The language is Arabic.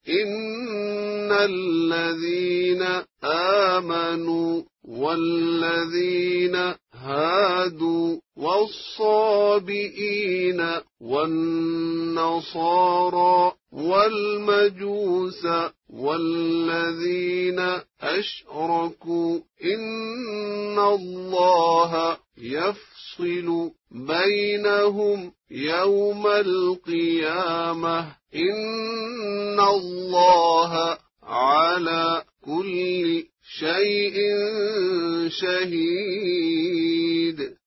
إن الذين آمنوا والذين هادوا والصابئين والنصارى والمجوس والذين أشركوا إن الله يفصل بينهم يوم القيامة إن الله على كل شيء شهيد.